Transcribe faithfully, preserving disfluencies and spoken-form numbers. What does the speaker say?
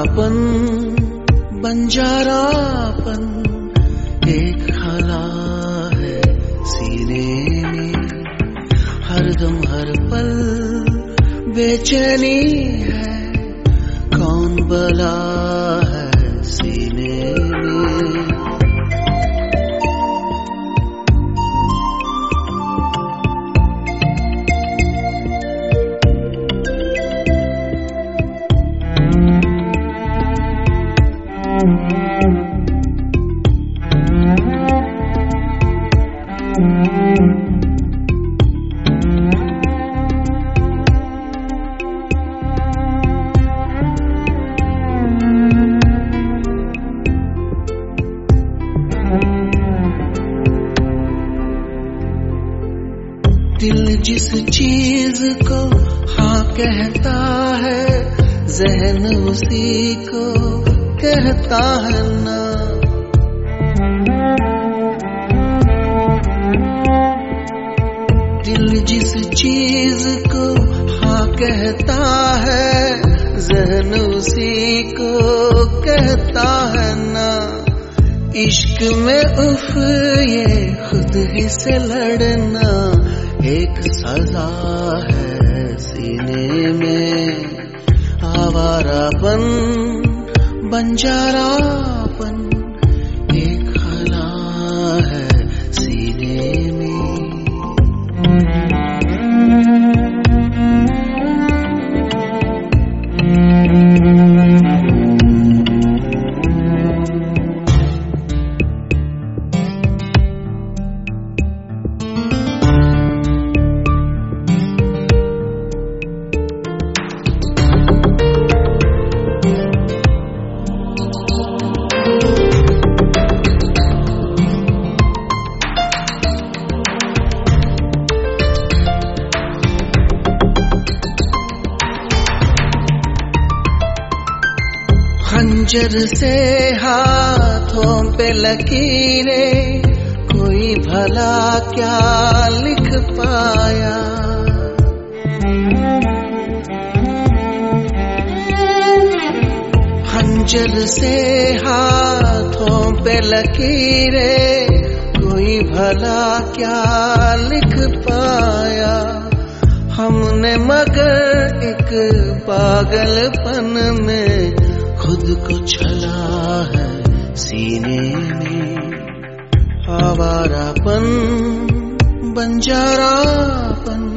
आवारापन बंजारापन एक खला है सीने में, हरदम हर पल बेचैनी है, कौन बला है सीने में। दिल जिस चीज को हाँ कहता है, ज़हन उसी को कहता है ना। दिल जिस चीज को हाँ कहता है, ज़हन उसी को कहता है ना। इश्क में उफ ये खुद ही से लड़ना एक सजा है सीने में। आवारापन बंजारापन एक खला है सीने में। खंजर से हाथों पे लकीरें, कोई भला क्या लिख पाया। खंजर से हाथों पे लकीरें, कोई भला क्या लिख पाया। हमने मगर एक पागलपन में खुद को छला है सीने में। आवारापन बंजारापन